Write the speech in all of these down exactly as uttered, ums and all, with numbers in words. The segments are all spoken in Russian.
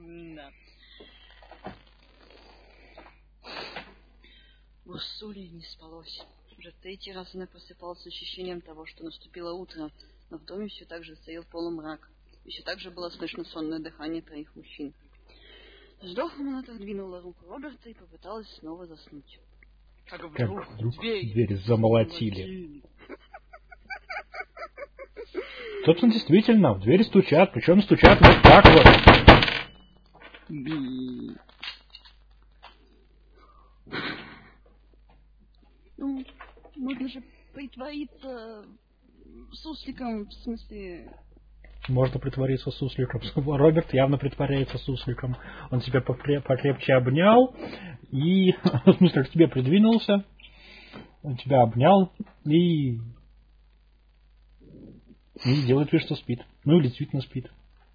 Да. Урсуле не спалось. Уже третий раз она просыпалась с ощущением того, что наступило утро, но в доме все так же стоял полумрак. И все так же было слышно сонное дыхание троих мужчин. С вздохом она отодвинула руку Роберта и попыталась снова заснуть. Как вдруг, Как вдруг дверь, дверь замолотили. Собственно, действительно, в двери стучат, причем стучат вот так вот. Ну, можно же притвориться сусликом, в смысле... Можно притвориться сусликом. Роберт явно притворяется сусликом. Он тебя покрепче обнял и, в смысле, к тебе придвинулся. Он тебя обнял и... и делает вид, что спит. Ну или действительно спит.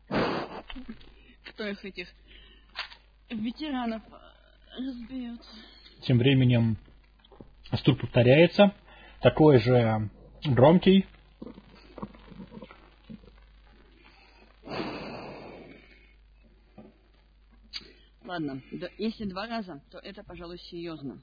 Кто их этих ветеранов разберет? Тем временем стук повторяется. Такой же громкий. Ладно, да, если два раза, то это, пожалуй, серьезно.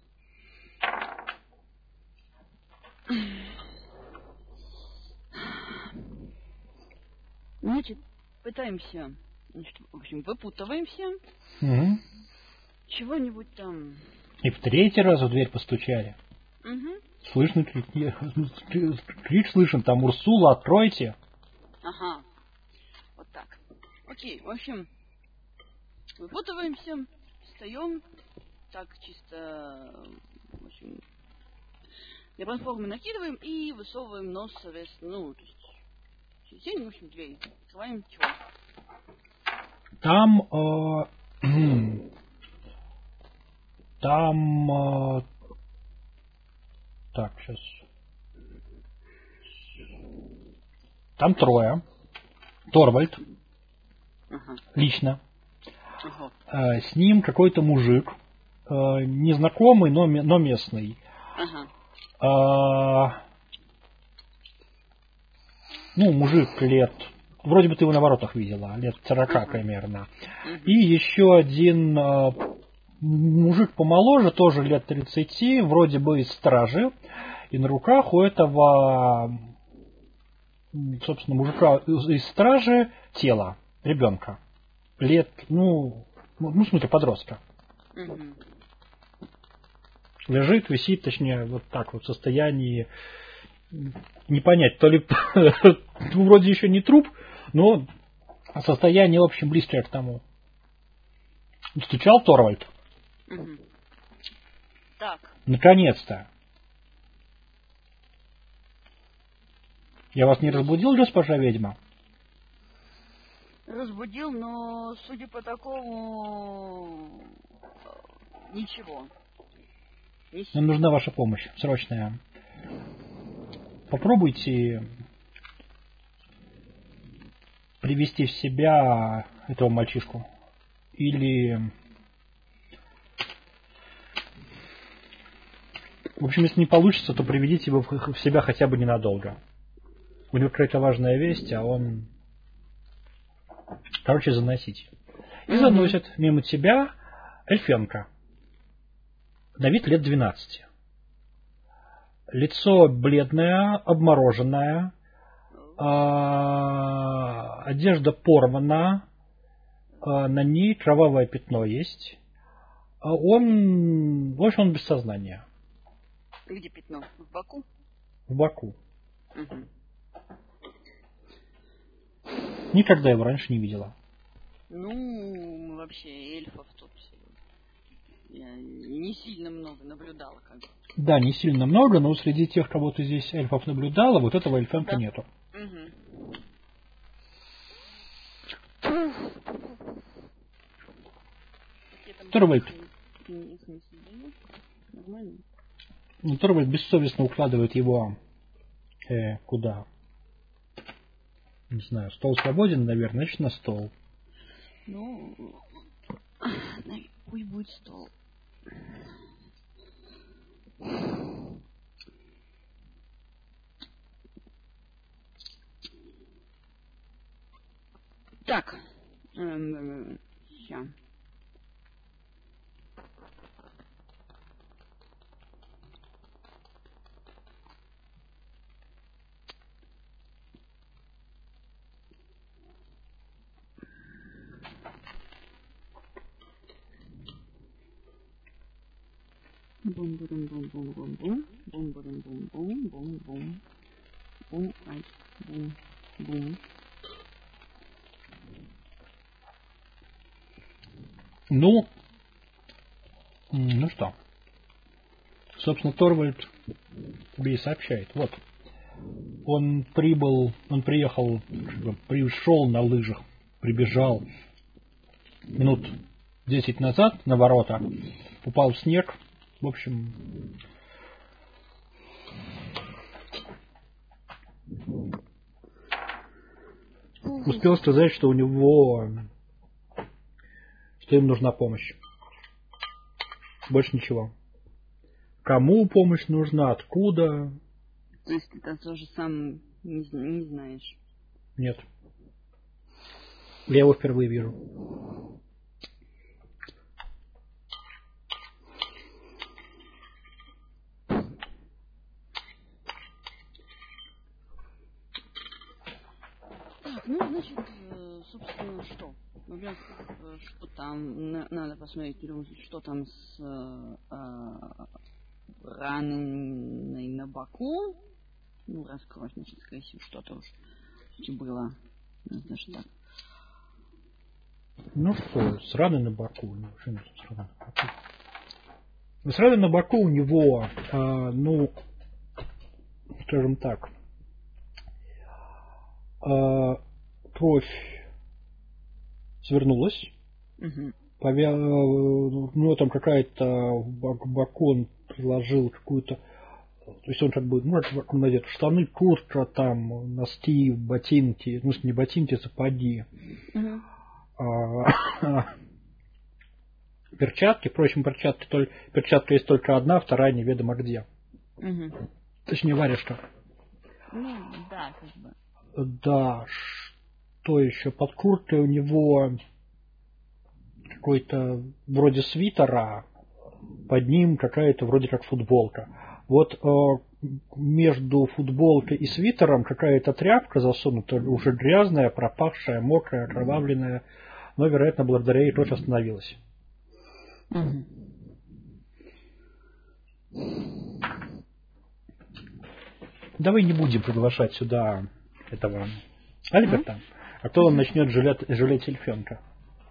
Значит, пытаемся, значит, в общем, выпутываемся. Угу. Чего-нибудь там. И в третий раз в дверь постучали. Угу. Слышно крик, крик слышен, там Урсула, откройте. Ага, вот так. Окей, в общем, выпутываемся, встаем, так чисто, в общем, для платформы накидываем и высовываем нос, соответственно, ну, то есть, через день, в общем, дверь. Открываем чего? Там, э, там, э, так, сейчас, там трое. Торвальд, Ага. лично. Ага. Э, с ним какой-то мужик, э, незнакомый, но, но местный. Ага. Э, ну, мужик лет, вроде бы ты его на воротах видела, лет сорока ага. примерно. Угу. И еще один э, мужик помоложе, тоже лет тридцати, вроде бы из стражи. И на руках у этого, собственно, мужика из стражи тело ребенка. Лет, ну, ну, в смысле, подростка. Угу. Лежит, висит, точнее, вот так вот в состоянии не понять, то ли вроде еще не труп, но состояние, в общем, близкое к тому. Стучал Торвальд. Угу. Так. Наконец-то. Я вас не разбудил, госпожа ведьма? Разбудил, но, судя по такому, ничего. Нам нужна ваша помощь, срочная. Попробуйте привести в себя этого мальчишку. Или... В общем, если не получится, то приведите его в себя хотя бы ненадолго. У него какая-то важная весть, а он... Короче, заносить. И mm-hmm. заносят мимо тебя эльфенка. На вид лет двенадцати. Лицо бледное, обмороженное. А, одежда порвана. А, на ней кровавое пятно есть. А он... В общем, он без сознания. Где пятно? В боку? В боку. Угу. Никогда его раньше не видела. Ну, вообще, эльфов тут я не сильно много наблюдала. Как бы. Да, не сильно много, но среди тех, кого ты здесь эльфов наблюдала, вот этого эльфенка да. нету. Угу. Торвальд. Нормально. Торвальд бессовестно укладывает его э, куда? Не знаю, стол свободен, наверное, значит на стол. Ну, пусть будет стол. Так, мяча. Бум-бум-бум-бум-бум-бум. Бум-бум-бум-бум-бум-бум. Бум, ай, бум, бум. Ну, ну что, собственно, Торвальд тебе и сообщает. Вот, он прибыл, он приехал, пришел на лыжах, прибежал минут десять назад на ворота, упал в снег, в общем, успел сказать, что у него, что им нужна помощь. Больше ничего. Кому помощь нужна, откуда? То есть ты тоже сам не, не знаешь? Нет. Я его впервые вижу. Так, ну, значит, собственно, что? Во-первых, что там, надо посмотреть, что там с э, раной на боку. Ну, раскрой, значит, скорее всего, что-то уж было. Значит, так. Ну что, с раной на боку. Ну, что это с раной на боку? С раной на боку у него, э, ну, скажем так, э, кровь свернулась. Угу. Повя... У него там какая-то в боку он приложил какую-то. То есть он как бы, ну, как он надет, штаны, куртка, там, носки, ботинки, ну, не ботинки, сапоги. Угу. А, перчатки, впрочем, перчатки, только, перчатка есть только одна, вторая неведомо где. Угу. Точнее, варежка. Ну, да, как бы. Да, что еще? Под курткой у него какой-то вроде свитера, под ним какая-то вроде как футболка. Вот э, между футболкой и свитером какая-то тряпка засунута, уже грязная, пропавшая, мокрая, окровавленная, но, вероятно, благодаря ей тоже остановилась. Угу. Давай не будем приглашать сюда этого Альберта, mm-hmm. а то он начнет жалеть, жалеть эльфенка.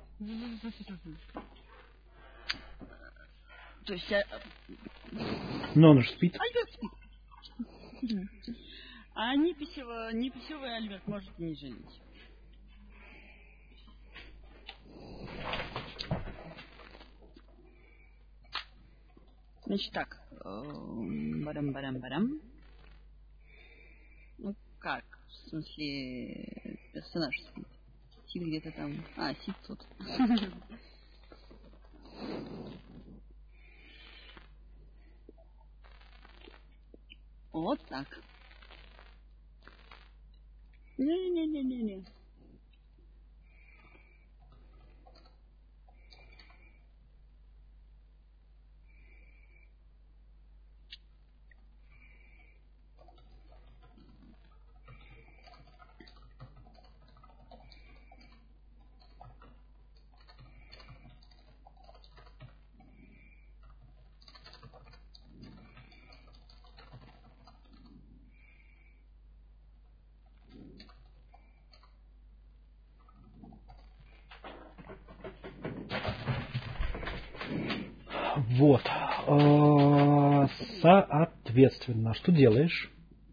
То есть я... Но он же спит. Альберт спит. А неписевый, неписевый Альберт может не жалеть. Значит так. Барам-барам-барам. Ну как? В смысле, персонаж спит. Сид где-то там. А, Сид тут. Вот так. Не-не-не-не-не. Вот. Соответственно, что делаешь?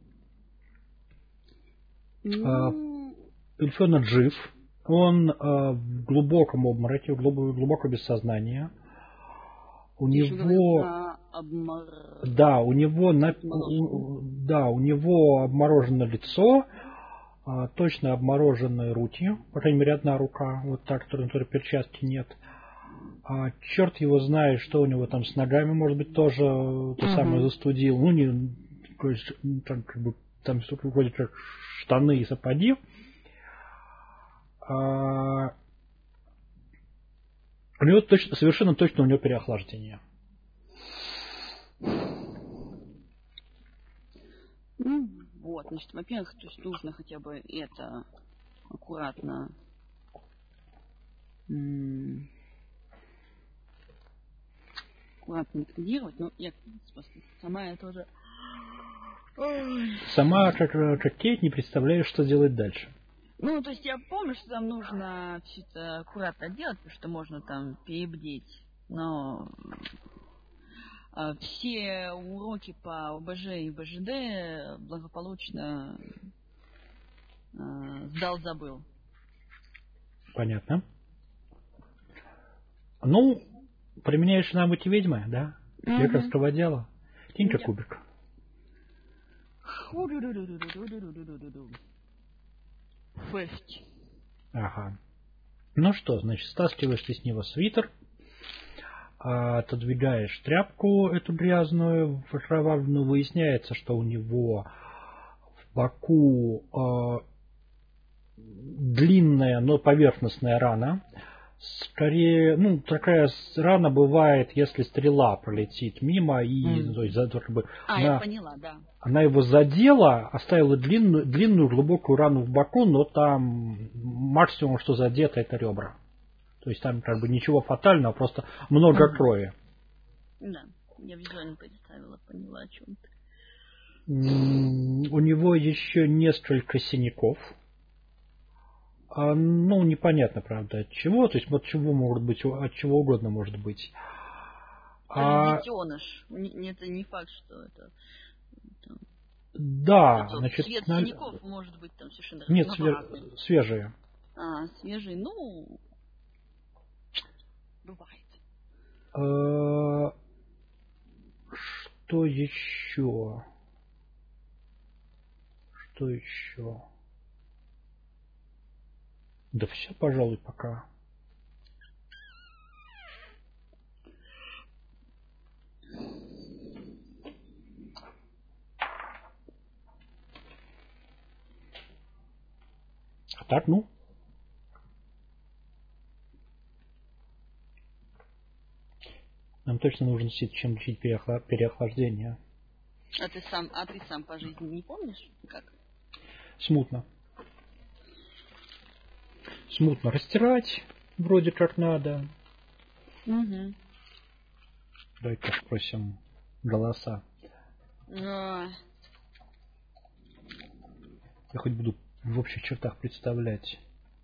Ну... Эльфенок жив. Он в глубоком обмороке, глубоко без сознания. У Ты него... Обмор... Да, у него на... у... да, у него обморожено лицо, точно обмороженные руки, по крайней мере одна рука, вот так, которой перчатки нет. А черт его знает, что у него там с ногами, может быть, тоже то uh-huh. самое застудил. Ну, не, там, как бы, там вроде как штаны и сапоги. А, У него точно, совершенно точно у него переохлаждение. Ну, вот, значит, во-первых, то есть нужно хотя бы это аккуратно м- аккуратно ликвидировать. Ну, я сама я тоже... Ой. Сама Кейт не представляешь, что делать дальше. Ну, то есть я помню, что там нужно все это аккуратно делать, потому что можно там перебдеть. Но э, все уроки по ОБЖ и БЖД благополучно э, сдал-забыл. Понятно. Ну, применяешь навыки ведьмы, да? Угу. Лекарского дела. Кинь-ка кубик. Шесть. Ага. Ну что, значит, стаскиваешь ты с него свитер, отодвигаешь тряпку эту грязную, окровавленную, выясняется, что у него в боку э, длинная, но поверхностная рана. Скорее, ну, такая рана бывает, если стрела пролетит мимо и, mm. то есть, как бы, а, она, я поняла, да. Она его задела, оставила длинную, длинную глубокую рану в боку, но там максимум, что задето, это ребра. То есть там как бы ничего фатального, просто много mm. крови. Да, я визуально представила, поняла о чем ты. У него еще несколько синяков. Ну, непонятно, правда, от чего. То есть, от чего может быть, от чего угодно может быть. А... Детеныш. Это не факт, что это... это... Да, это значит... Цвет на... синяков может быть там совершенно... Нет, све... свежие. А, свежие, ну... Бывает. А... Что еще? Что еще? Да все, пожалуй, пока. А так, ну. Нам точно нужно чем лечить переохла... переохлаждение. А ты сам, а ты сам по жизни не помнишь, как? Смутно. Смутно растирать, вроде как надо. Угу. Давай-ка спросим голоса. А... Я хоть буду в общих чертах представлять.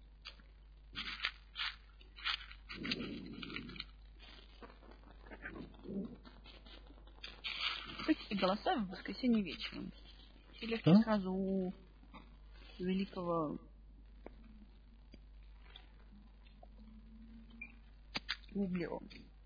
Эти голоса в воскресенье вечером. Или а? сразу у великого Гублева.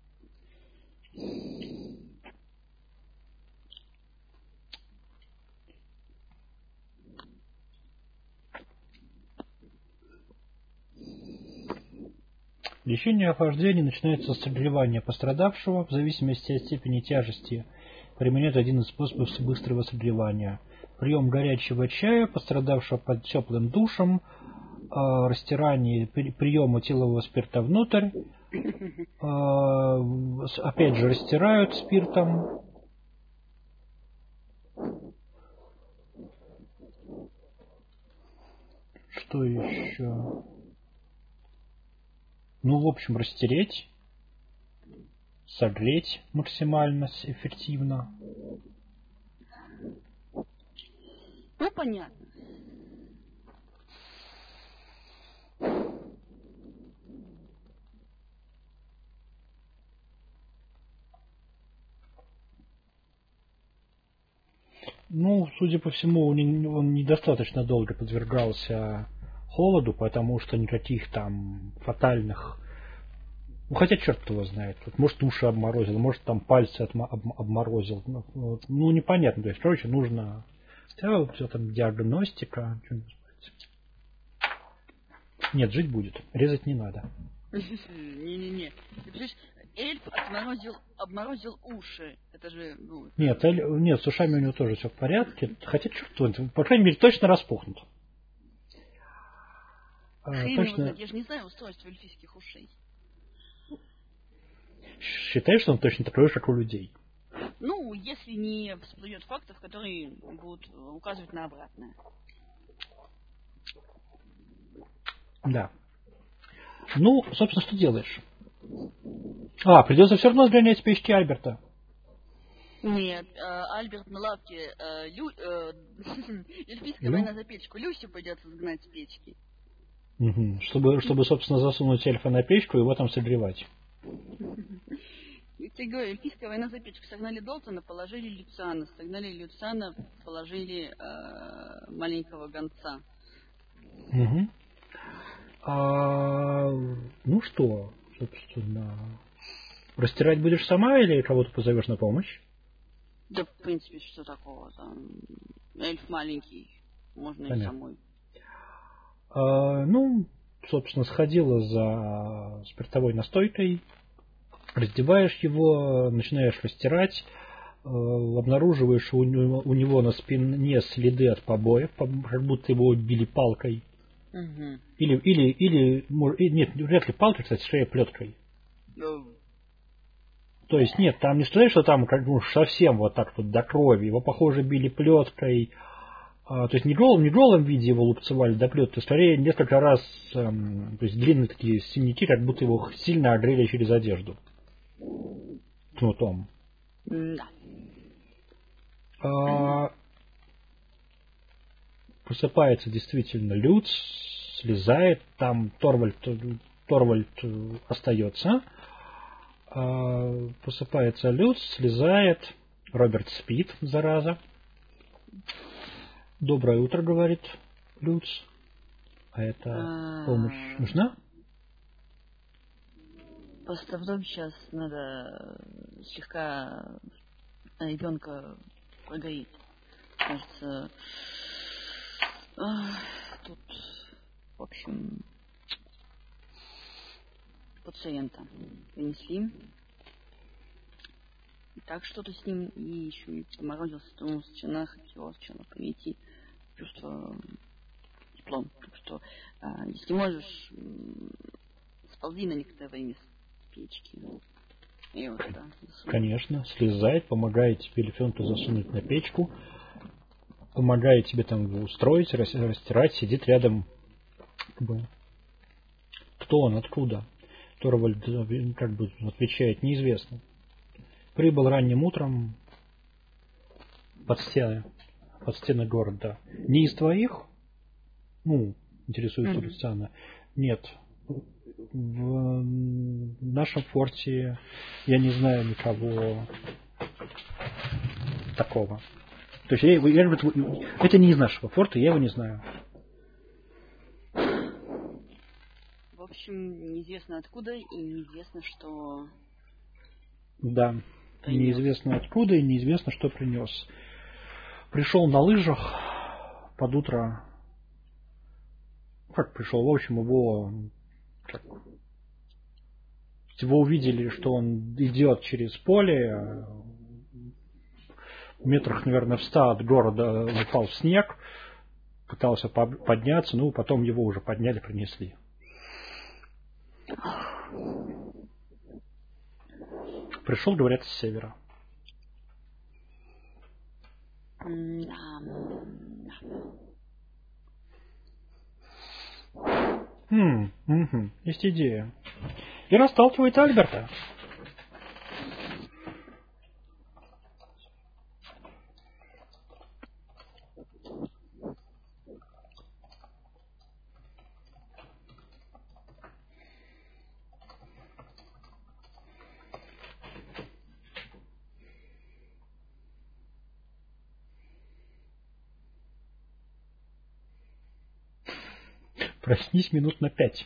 Лечение охлаждения начинается с согревания пострадавшего. В зависимости от степени тяжести применяют один из способов быстрого согревания. Прием горячего чая пострадавшего под теплым душем, растирание приема этилового спирта внутрь. Опять же растирают спиртом. Что еще? Ну, в общем, растереть, согреть максимально эффективно. Ну, понятно. Ну, судя по всему, он недостаточно долго подвергался холоду, потому что никаких там фатальных... Ну, хотя черт его знает. Может, уши обморозил, может, там пальцы обморозил. Ну, непонятно. То есть, короче, нужно... Все там диагностика. Нет, жить будет. Резать не надо. Не-не-не. Эльф отморозил, обморозил уши. Это же... Ну... Нет, эль... нет, с ушами у него тоже все в порядке. Хотя черт, по крайней мере, точно распухнут. Хрень, точно... Я же не знаю устройство эльфийских ушей. считаешь, что он точно такой же, как у людей? Ну, если не всплывет фактов, которые будут указывать на обратное. Да. Ну, собственно, что делаешь? А, придется все равно сгонять печки Альберта. Нет, э, Альберт на лавке, э, Лю, э, эльфийская Лю? война за печку. Люсю придется сгнать с печки. Угу. Чтобы, чтобы, собственно, засунуть эльфа на печку и его там согревать. И ты говоришь, эльфийская война за печку. Согнали Долтона, положили Люциана. Согнали Люциана, положили э, маленького гонца. Угу. А, ну что, собственно, растирать будешь сама или кого-то позовешь на помощь? Да, в принципе, что такого там? Эльф маленький, можно Понятно. и самой. А, ну, собственно, сходила за спиртовой настойкой, раздеваешь его, начинаешь растирать, э, обнаруживаешь у него, у него на спине следы от побоев, как будто его били палкой. Угу. Или, или, или, нет, вряд ли палкой, кстати, шея плеткой. Ну, То есть нет, там не сказать, что там как ну, совсем вот так вот до крови. Его, похоже, били плеткой. А, то есть не в голом, не в голом виде его лупцевали до плетки, скорее несколько раз, эм, то есть длинные такие синяки, как будто его сильно огрели через одежду. Кнутом. да. А, просыпается действительно Люц, слезает, там Торвальд, Торвальд остается. А, просыпается Люц, слезает, Роберт спит, зараза. Доброе утро, говорит Люц. А это помощь нужна? Просто в дом сейчас надо слегка ребенка прогореть. Кажется, тут, в общем, пациента принесли. И так что-то с ним и еще и поморозился, тому в стенах, хотелось сначала прийти чувство теплом. Так что, а, если можешь, сползи на некоторое время с печки. И вот, да, конечно, слезает, помогает тебе эльфенку засунуть на печку, помогает тебе там его устроить, растирать, сидит рядом. Кто он, откуда? Торвальд как бы отвечает, неизвестно. Прибыл ранним утром под стены, под стены города. Не из твоих? Ну, интересуется mm-hmm. Люциана. Нет. В нашем форте я не знаю никого такого. То есть я, я, это не из нашего форта, я его не знаю. В общем, неизвестно откуда и неизвестно, что... Да, принес. Неизвестно откуда и неизвестно, что принес. Пришел на лыжах под утро. Как пришел? В общем, его... Как, его увидели, что он идет через поле, в метрах, наверное, в ста от города упал в снег, пытался подняться, ну, потом его уже подняли, принесли. Пришел, говорят, с севера. Хм, угу, есть идея. И расталкивает Альберта. Проснись минут на пять.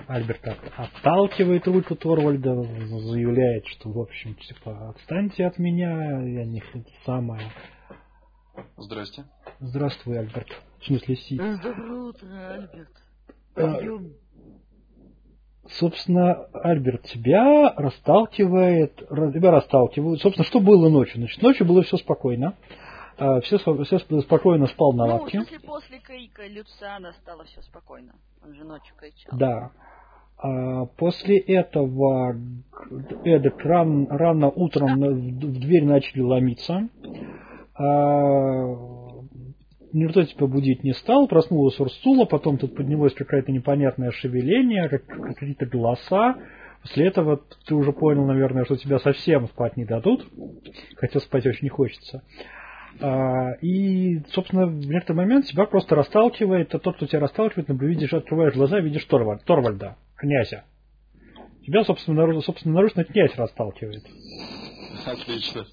Альберт от- отталкивает руку Торвальда, заявляет, что, в общем, типа, отстаньте от меня, я не это самое. Здрасте. Здравствуй, Альберт. В смысле, Си. Доброе утро, Альберт. А, Пойдем. собственно, Альберт, тебя расталкивает, раз- тебя расталкивают. Собственно, что было ночью? Значит, ночью было все спокойно. А, Все, со- все сп- спокойно спал на Ну, в лавке. смысле, после крика Люциана стало все спокойно. Он же ночью кричал. Да. А, После этого Эдек ран- рано утром на- в дверь начали ломиться. А, Никто тебя будить не стал, проснулась Урсула, потом тут поднялось какое-то непонятное шевеление, как- какие-то голоса. После этого ты уже понял, наверное, что тебя совсем спать не дадут, хотя спать очень не хочется. А, И, собственно, в некоторый момент тебя просто расталкивает, а тот, кто тебя расталкивает, ну, видишь, открываешь глаза, видишь Торвальд, Торвальда, князя. Тебя, собственно, наружу, собственно, наружно князь расталкивает. Отлично.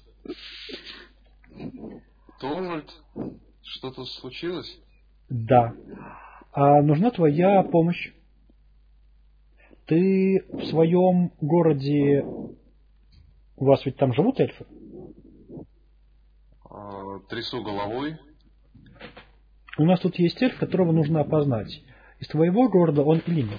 Торвальд, что-то случилось? Да. А нужна твоя помощь. Ты в своем городе... У вас ведь там живут эльфы? А, трясу головой. У нас тут есть эльф, которого нужно опознать. Из твоего города он или нет?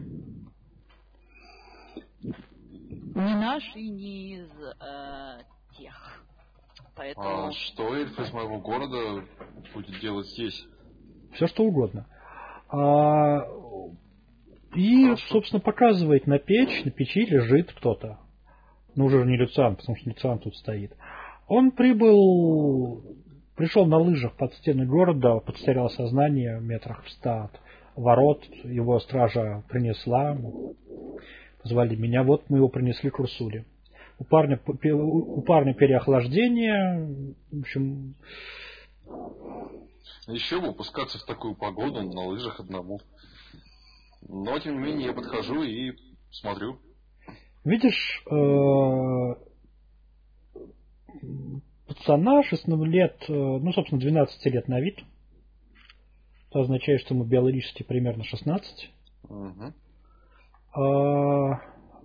Не наш и не из э, тех. Поэтому... А что эльф из моего города будет делать здесь? Все что угодно. А, И, Хорошо. собственно, показывает на печь. На печи лежит кто-то. Ну, уже не Люциан, потому что Люциан тут стоит. Он прибыл... Пришел на лыжах под стены города, потерял сознание в метрах в ста от ворот. Его стража принесла. Позвали меня. Вот мы его принесли к Урсуле. У парня, у парня переохлаждение. В общем... Еще бы пускаться в такую погоду на лыжах одному. Но, тем не менее, я подхожу и смотрю. Видишь, э, пацана шестнадцати лет, э, ну, собственно, двенадцати лет на вид. Это означает, что ему биологически примерно шестнадцать. Угу. А,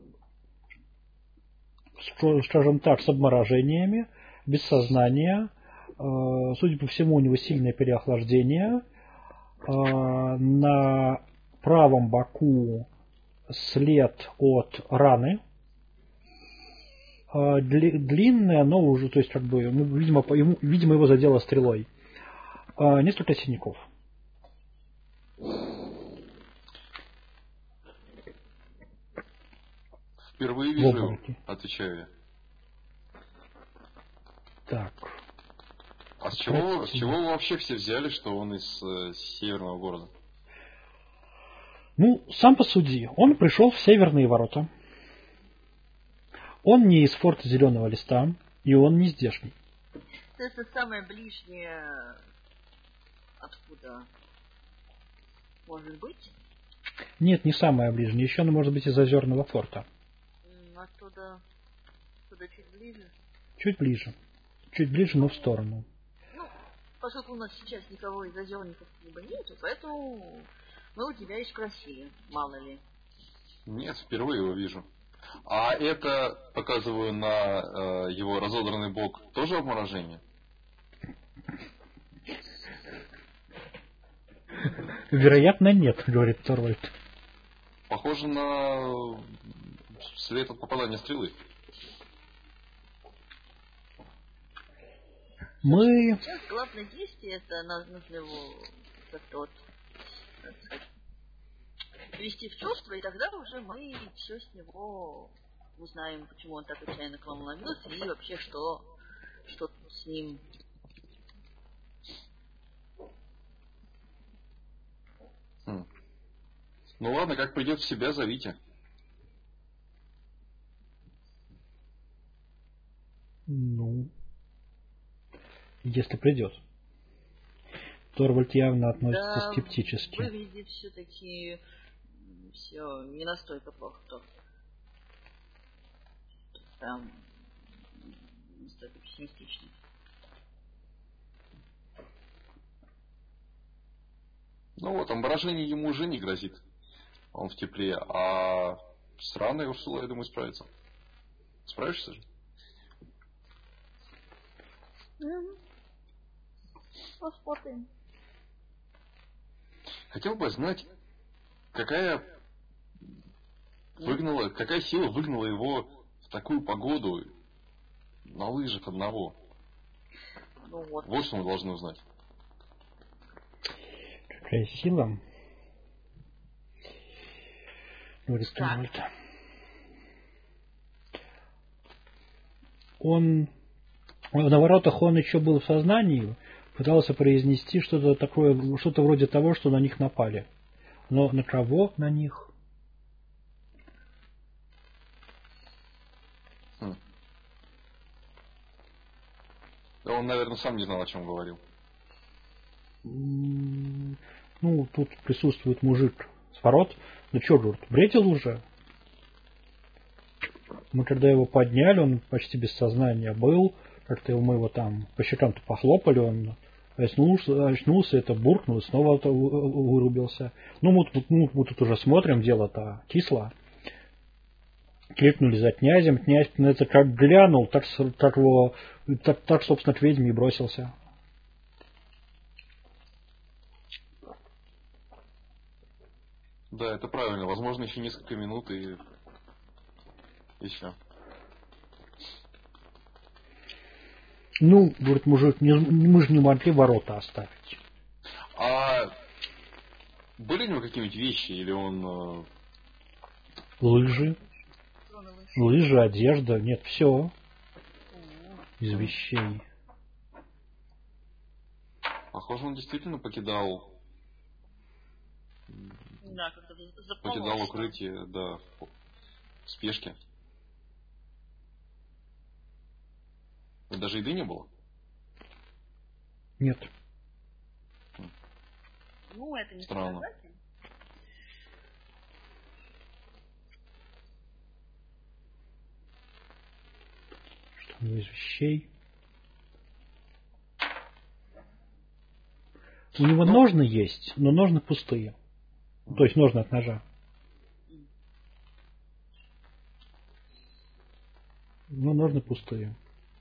скро- скажем так, с обморожениями, без сознания. А, судя по всему, у него сильное переохлаждение. А, на правом боку след от раны. А, дли- длинная, но уже, то есть, как бы, ну, видимо, по- ему- видимо, его задело стрелой. А, несколько синяков. Впервые В вижу, обмороке. отвечаю я. Так. А с чего, с чего вы вообще все взяли, что он из э, северного города? Ну, сам посуди. Он пришел в северные ворота. Он не из форта Зеленого Листа, и он не здешний. Это самое ближнее, откуда может быть. Нет, не самое ближнее. Еще оно может быть из Озерного форта. М, Оттуда, оттуда чуть ближе. Чуть ближе. Чуть ближе, но в сторону. Ну, поскольку у нас сейчас никого из озерников либо нету, поэтому мы у тебя и спросили, мало ли. Нет, впервые его вижу. А это, показываю на э, его разодранный бок, тоже обморожение? Вероятно, нет, говорит Торвальд. Похоже на след от попадания стрелы. Мы... Сейчас главное действие это нам нужно его как-то вот, так сказать, привести в чувство, и тогда уже мы все с него узнаем, почему он так отчаянно к вам ломился, и вообще что, что с ним. Хм. Ну ладно, как придет в себя, зовите. Ну... Если придет. Торвальд явно относится Да, скептически. выглядит все-таки все не настолько плохо, то прям настолько пессимистично. Ну вот, обморожение ему уже не грозит. он в тепле, а с раной Урсула, я думаю, справится. Справишься же? Посмотрим. Хотел бы знать, какая выгнала, какая сила выгнала его в такую погоду на лыжах одного. Ну вот. Вот что мы должны узнать. Какая сила? Говорит Рональд. Он на воротах он еще был в сознании, пытался произнести что-то такое, что-то вроде того, что на них напали. Но на кого на них? Хм. Да он, наверное, сам не знал, о чем говорил. Ну, тут присутствует мужик с ворот. Ну что, Джурт, бредил уже? Мы когда его подняли, он почти без сознания был. Как-то мы его там по щекам-то похлопали, он очнулся, очнулся, это буркнул и снова вырубился. Ну, мы, мы, мы тут уже смотрим, дело-то кисло. Кликнули за князем, князь на это как глянул, так, так, его, так, так собственно, к ведьме и бросился. Да, это правильно. Возможно, еще несколько минут и еще. Ну, говорит мужик, не, мы же не могли ворота оставить. А были у него какие-нибудь вещи, или он... Лыжи. Лыжи, одежда. Нет, все. Из вещей. Похоже, он действительно покидал... Да, как-то покидал укрытие, да, в спешке. И даже еды не было? Нет. Ну, это не странно. Что у него из вещей? У него ну, ножны есть, но ножны пустые. То есть ножны от ножа. Но ножны пустые.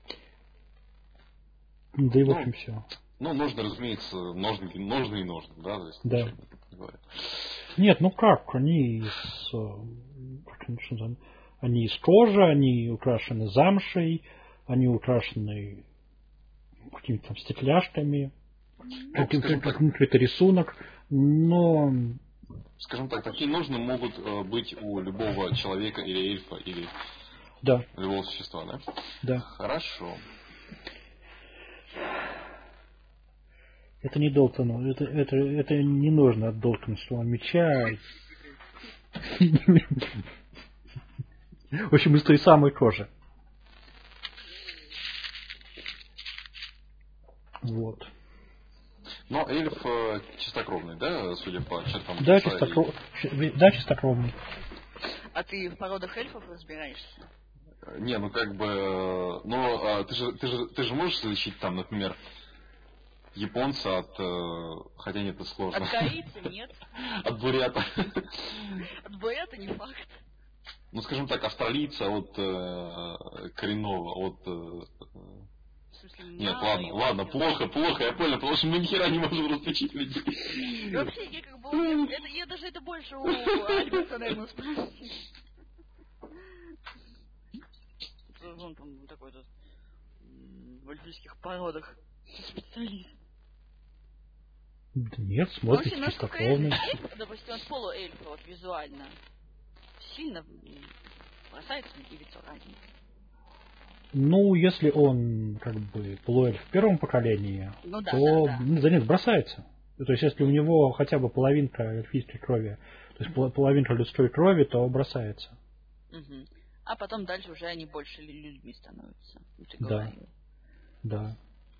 Да и в общем ну, все. Ну, ножны, разумеется, ножны, ножны и ножны, да? То есть, да. Нет, ну как, они из, как, они из кожи, они украшены замшей, они украшены какими-то там стекляшками, ну, какой-то рисунок, но... Скажем так, такие ножны могут быть у любого человека или эльфа, или да. любого существа, да? Да. Хорошо. Это не Долтон, это, это, это не нужно от Долтонского меча. В общем, из той самой кожи. Вот. Но эльф чистокровный, да, судя по чертам? Да, чистокров... и... да, чистокровный. А ты в породах эльфов разбираешься? Не, ну как бы... Ну, ты же, ты же, ты же можешь отличить там, например, японца от... Хотя нет, это сложно. От корейца нет. От бурята. От бурята не факт. Ну, скажем так, австралийца от э, коренного, от... Э, нет, ладно, ладно, плохо, плохо, я понял, потому что мы ни хера не можем различить людей. И вообще, я как бы... Это, я даже это больше у Альберта, наверное, спросил. Он там такой-то в эльфийских породах специалист. Да нет, смотрите, ну, чистокровный. Допустим, от полуэльфа, вот визуально, сильно бросается мне в лицо разница. Ну, если он как бы полуэльф в первом поколении, ну, да, то да, да. за них бросается. То есть, если у него хотя бы половинка эльфийской крови, то есть mm-hmm. половинка людской крови, то бросается. Mm-hmm. А потом дальше уже они больше людьми становятся. Да. Да.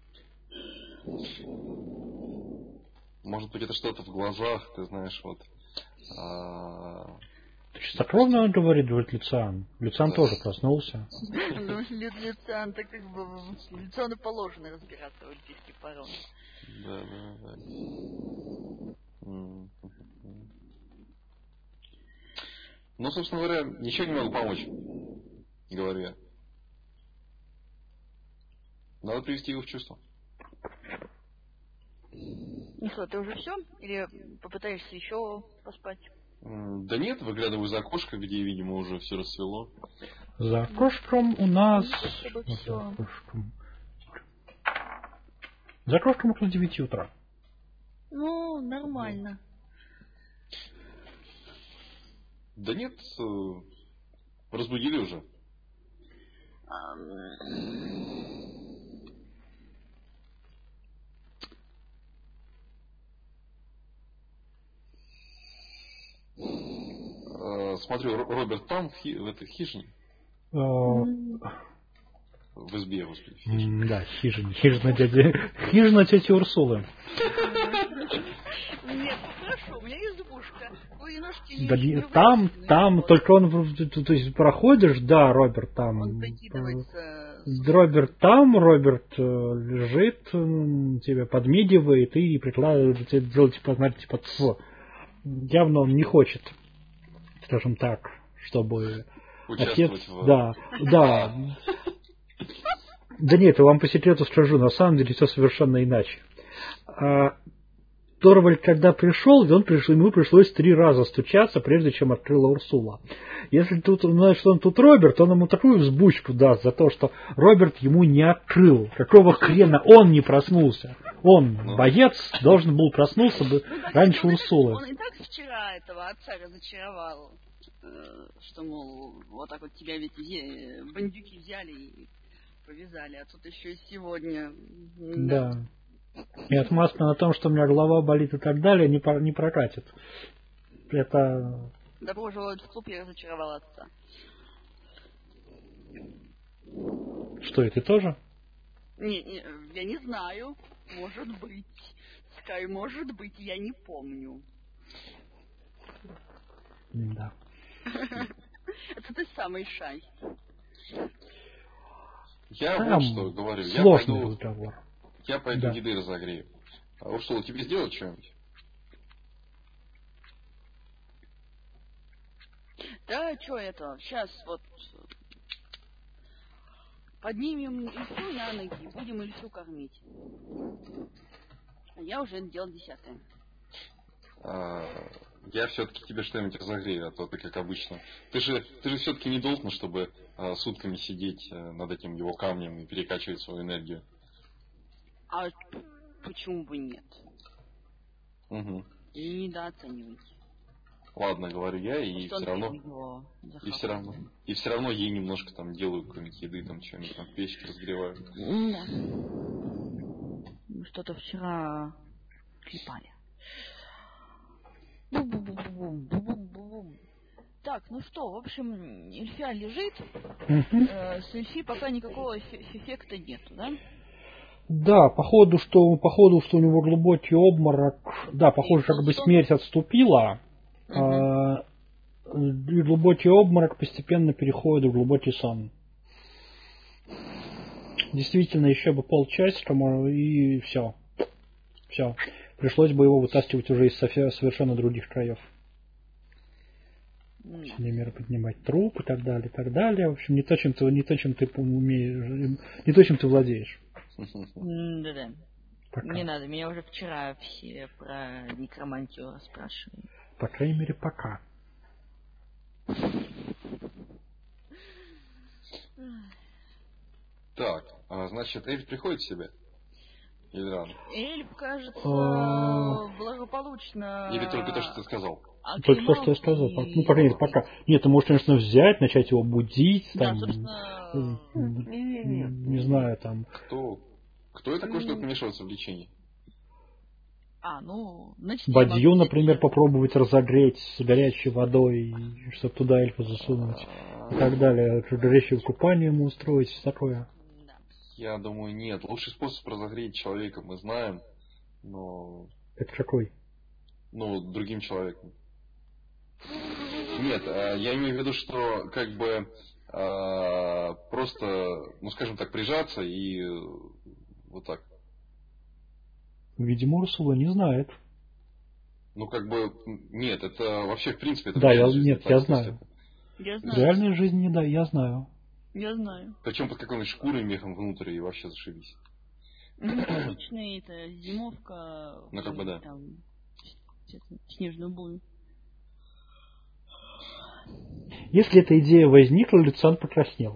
Может быть, это что-то в глазах, ты знаешь, вот. А... Чистокровно он говорит, говорит Люциан. Люциан да. тоже проснулся. Ну, Люциан, так как бы Люциану положено разбираться в эльфийских породах. Да, да, да. Ну, собственно говоря, ничего не могу помочь, говорю я. Надо привести его в чувство. Ну что, ты уже все? Или попытаешься еще поспать? Да нет, выглядываю за окошко, где, видимо, уже все расцвело. За окошком у нас... Ну, за окошком. За окошком около девяти утра. Ну, нормально. Да нет, разбудили уже. Смотрю, Роберт там, в, хи, в этой хижине. В избе, господи. Mm, да, хижина. Хижина дяди. Хижина тети Урсулы. Нет, хорошо, у меня есть избушка. Вы ножки Да, не там, там, только он, то есть проходишь, да, Роберт там. Он прикидывается... Роберт там, Роберт лежит, тебя подмигивает и прикладывает, тебе делает, типа, знаете, типа, тьфу. Явно он не хочет, скажем так, чтобы отец... в... Да, да. Да нет, я вам по секрету скажу, на самом деле все совершенно иначе. А, Торвальд, когда пришел, он пришел, ему пришлось три раза стучаться, прежде чем открыла Урсула. Если тут знаешь, что он тут Роберт, он ему такую взбучку даст за то, что Роберт ему не открыл. Какого хрена он не проснулся? Он, ну. боец, должен был проснуться бы ну, раньше он Урсулы. Он и так вчера этого отца разочаровал, что, мол, вот так вот тебя ведь бандюки взяли и повязали, а тут еще и сегодня. Да. И отмазка на том, что у меня голова болит и так далее, не, по, не прокатит. Это... Добро желать в клуб, я разочаровал отца. Что, и ты тоже? Не, не, я не знаю. Может быть. Скай, может быть, я не помню. Да. Это ты самый шай. Я Там вот что говорю. Я сложный пойду, разговор. я пойду да. еды разогрею. А Урсула, тебе сделать что-нибудь? Да, что это? Сейчас вот поднимем Ильфу на ноги, будем Ильфу кормить. А я уже делал десятое. А, я все-таки тебе что-нибудь разогрею, а то ты как обычно. Ты же, ты же все-таки не должен, чтобы а, сутками сидеть а, над этим его камнем и перекачивать свою энергию. А почему бы нет? Угу. Недооценивайте. Ладно, говорю я, и все равно, и все равно, и все равно ей немножко там делаю какой-нибудь еды, там что-нибудь там печки разгреваю. Да. Мы что-то вчера клепали. Так, ну что, в общем, Эльфия лежит. Угу. Э, с Эльфи пока никакого эффекта нету, да? Да, походу, что, походу, что у него глубокий обморок. Да, похоже, как бы смерть отступила. Угу. А, и глубокий обморок постепенно переходит в глубокий сон. Действительно, еще бы полчасика, и все. Все. Пришлось бы его вытаскивать уже из совершенно других краев. Например, поднимать труп и так далее, и так далее. В общем, не то, чем ты, не то, чем ты умеешь, не то, чем ты владеешь. Да-да. Не надо, меня уже вчера все про некромантию спрашивали. По крайней мере, пока. Так, а, значит, Эльф приходит в себя? Или рано? Эльф, кажется, благополучно... Или только то, что ты сказал? Только то, что я сказал. Ну, по крайней мере, пока. Нет, ты можешь, конечно, взять, начать его будить. Да, там, собственно... Не, не знаю, там... Кто? Кто я такой, чтобы вмешиваться в лечение? А, ну... Бадью, например, попробовать разогреть с горячей водой, чтобы туда эльфа засунуть. И так далее. Горячее купание ему устроить, все такое. Я думаю, нет. Лучший способ разогреть человека мы знаем, но... Это какой? Ну, другим человеком. Нет, я имею в виду, что как бы просто, ну скажем так, прижаться и вот так. Видимо, Урсула не знает. Ну как бы, нет, это вообще в принципе... Это да, я, нет, я знаю. Я знаю. В реальной жизни, да, я знаю. Я знаю. Причем под какой-нибудь шкурой мехом внутрь и вообще зашибись. Ну, обычная это зимовка. Ну, как бы да. Там, снежную бурю. Если эта идея возникла, Люциан покраснел.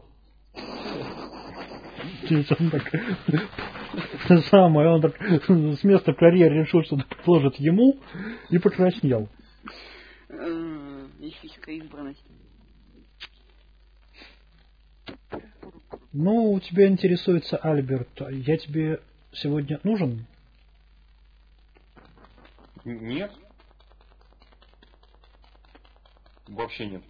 Он так самое, он так с места карьеры решил, что предложит ему, и покраснел. Эльфийская избранность. Ну, тебя интересуется Альберт. Я тебе сегодня нужен? Нет. Вообще нет.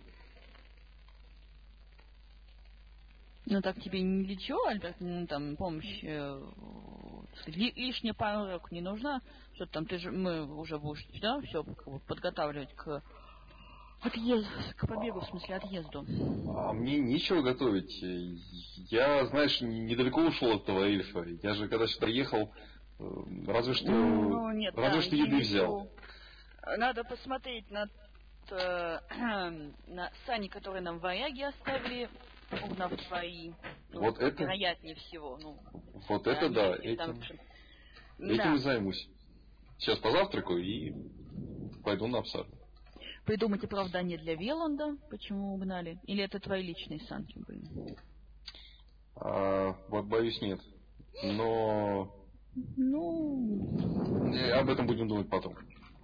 Ну так тебе не для чего, Альберт? Ну, там помощь, э, ли, лишняя пара рук не нужна. Что там ты же, мы уже будешь, да, все подготавливать к отъезду, к побегу, в смысле отъезду. А мне нечего готовить. Я, знаешь, недалеко ушел от этого эльфа. Я же когда сюда ехал, разве что, ну, нет, разве да, что еды взял. Надо посмотреть на, э, на сани, которые нам варяги оставили, угнав твои. Ну, вот это? Вероятнее всего. Ну, вот да, это да. этим, Этим, да. этим и займусь. Сейчас позавтракаю и пойду на абсар. Придумайте оправдание для Веланда, почему угнали? Или это твои личные санки были? А, вот боюсь, нет. Но... Ну... Об этом будем думать потом.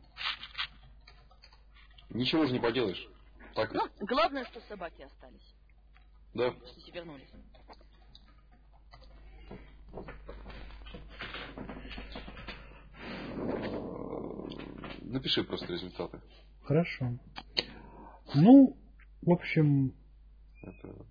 Ничего же не поделаешь. Так... Ну, главное, что собаки остались. Да. Что вернулись. Напиши просто результаты. Хорошо. Ну, в общем, это...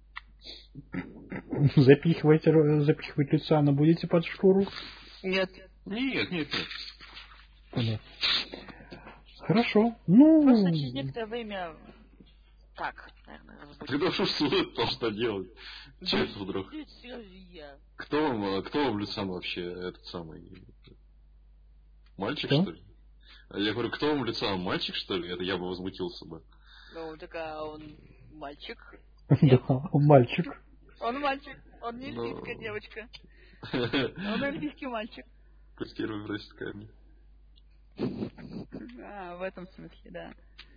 запихивать, запихивать Люциана будете под шкуру? Нет. Нет, нет, нет. Понятно. Хорошо. Ну... Просто через некоторое время... Так, наверное, разбудить. Когда шутствует, то что делать? Че это вдруг? Кто вам, кто вам Люциан вообще этот самый... Мальчик, что, что ли? Я говорю, кто вам Люциан, мальчик, что ли? Это я бы возмутился бы. Ну, так а он мальчик. Да, он мальчик. Он мальчик. Он не эльфийская Но... девочка. Он эльфийский мальчик. Пусть первый бросит камни. А, в этом смысле, да.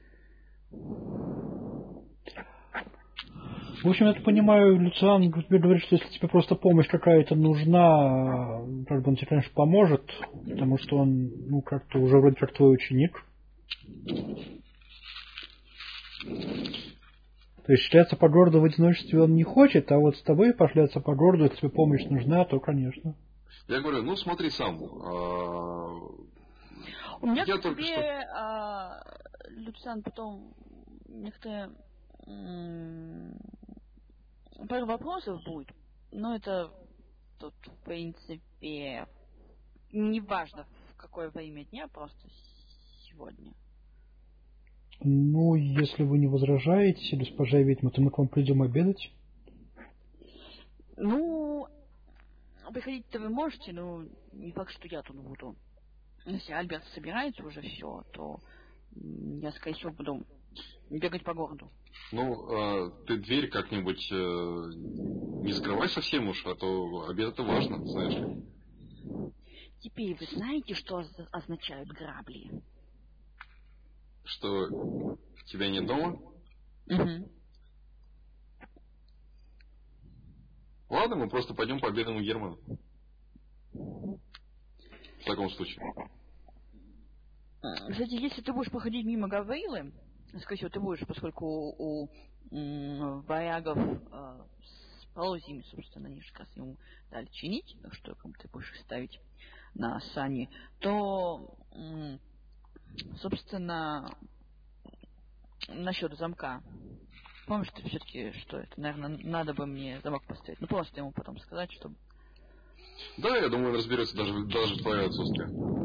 В общем, я понимаю, Люциан тебе говорит, что если тебе просто помощь какая-то нужна, как бы он тебе, конечно, поможет, потому что он, ну, как-то уже вроде как твой ученик. То есть шляться по городу в одиночестве он не хочет, а вот с тобой пошляться по городу, если тебе помощь нужна, то, конечно. Я говорю, ну, смотри сам. У меня к тебе, а, Люциан, потом некоторые пару вопросов будет, но это тут, в принципе, не важно, в какое время дня, просто сегодня. Ну, если вы не возражаете, госпожа ведьма, то мы к вам придем обедать. Ну, приходить-то вы можете, но не факт, что я тут буду. Если Альберт собирается уже все, то я, скорее всего, буду бегать по городу. Ну, э, ты дверь как-нибудь э, не закрывай совсем уж, а то обед это важно, знаешь ли. Теперь вы знаете, что означают грабли? Что тебя нет дома? Угу. Ладно, мы просто пойдем пообедаем у Германа. В таком случае. Кстати, если ты будешь проходить мимо Гаврилы, скорее всего, ты будешь, поскольку у, у м, варягов э, с полозьями, собственно, они же как раз ему дали чинить, так что ты будешь их ставить на сани, то, м, собственно, насчет замка. Помнишь, ты все-таки, что это, наверное, надо бы мне замок поставить. Ну, просто ему потом сказать, чтобы... Да, я думаю, он разберется даже, даже в твое отсутствие.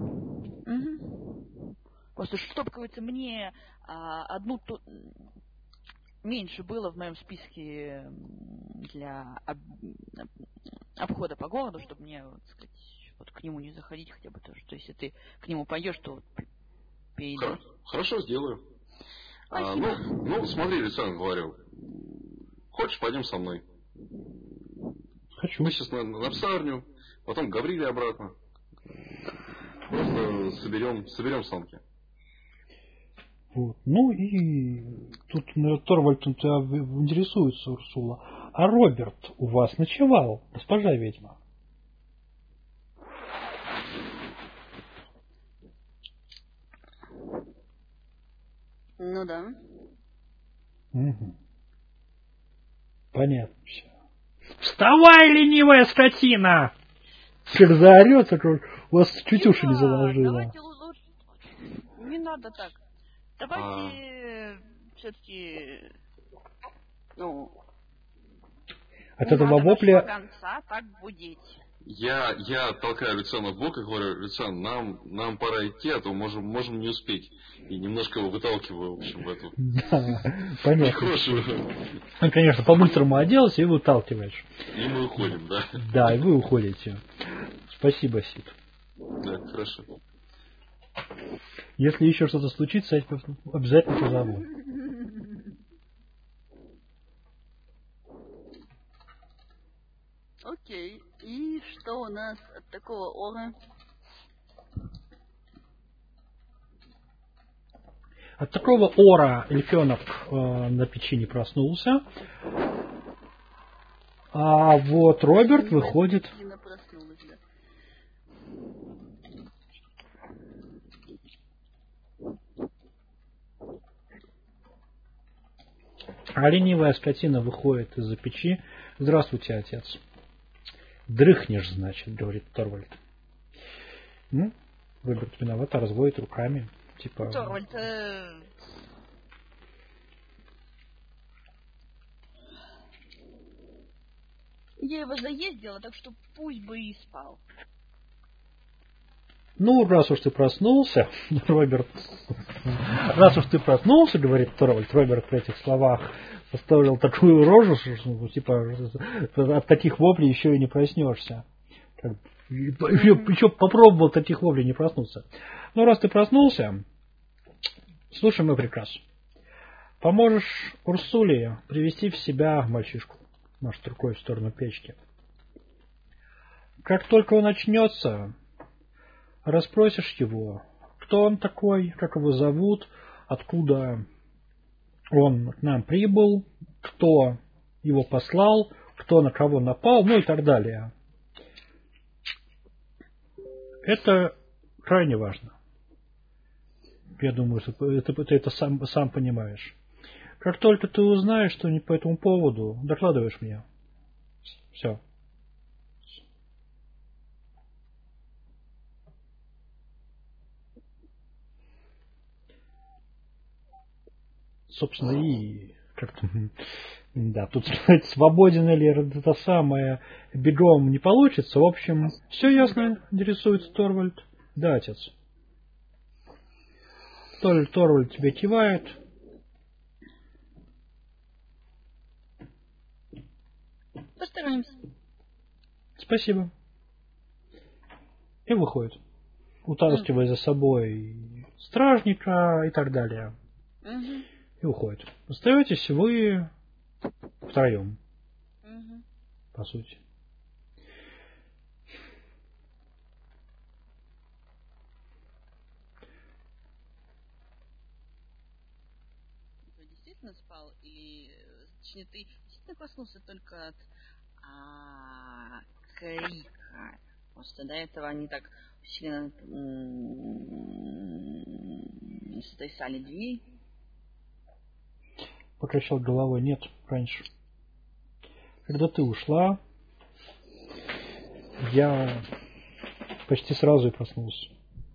Угу. Просто, что, как говорится, мне а, одну то... меньше было в моем списке для об... обхода по городу, чтобы мне, вот, сказать, вот к нему не заходить хотя бы тоже. То есть, если ты к нему пойдешь, то вот перейдешь. Хорошо, сделаю. А, ну, ну, смотри, Люциан, говорю. Хочешь, пойдем со мной? Хочу. Мы сейчас на, на псарню, потом к Гавриле обратно. Просто соберем, соберем санки. Вот. Ну и тут Торвальд тебя интересуется, Урсула. А Роберт у вас ночевал, госпожа ведьма? Ну да. Угу. Понятно все. Вставай, ленивая скотина! Как заорет, так у вас чуть уши не заложило. Давайте лучше. Не надо так. Давайте а... все-таки, ну, от этого вопля... конца так будить. Я, я толкаю Люциана в бок и говорю: Люциан, нам, нам пора идти, а то можем, можем не успеть. И немножко его выталкиваю, в общем, в эту... Да, понятно. Он, конечно, по-быстрому оделся и выталкиваешь. И мы уходим, да. Да, и вы уходите. Спасибо, Сид. Да, хорошо. Если еще что-то случится, я тебя обязательно позову. Окей. И что у нас от такого ора? От такого ора эльфенок э, на печи не проснулся. А вот Роберт выходит... А ленивая скотина выходит из-за печи. Здравствуйте, отец. Дрыхнешь, значит, говорит Торвальд. Ну, Роберт виновато разводит руками. Типа... Торвальд, э... я его заездила, так что пусть бы и спал. Ну, раз уж ты проснулся, Роберт, раз уж ты проснулся, говорит Торвальд, Роберт при этих словах составил такую рожу, что, типа, от таких воплей еще и не проснешься. Еще, еще попробовал таких воплей не проснуться. Ну, раз ты проснулся, слушай мой приказ. Поможешь Урсуле привести в себя мальчишку, машет рукой в сторону печки. Как только он очнется, расспросишь его, кто он такой, как его зовут, откуда он к нам прибыл, кто его послал, кто на кого напал, ну и так далее. Это крайне важно. Я думаю, что это, ты это сам, сам понимаешь. Как только ты узнаешь что-нибудь по этому поводу, докладываешь мне. Все. Собственно, и как-то, да, тут сказать, свободен или это самое бегом не получится. В общем, все ясно, интересуется Торвальд. Да, отец. Тор, Торвальд тебе кивает. Постараемся. Спасибо. И выходит, утаскивая за собой стражника и так далее. Угу. И уходит. Остаетесь вы втроем. Угу. По сути. Ты действительно спал? И точнее, ты действительно проснулся только от а, крика? Просто до этого они так сильно сотрясали дверь. Покачал головой. Нет, раньше. Когда ты ушла, я почти сразу и проснулся.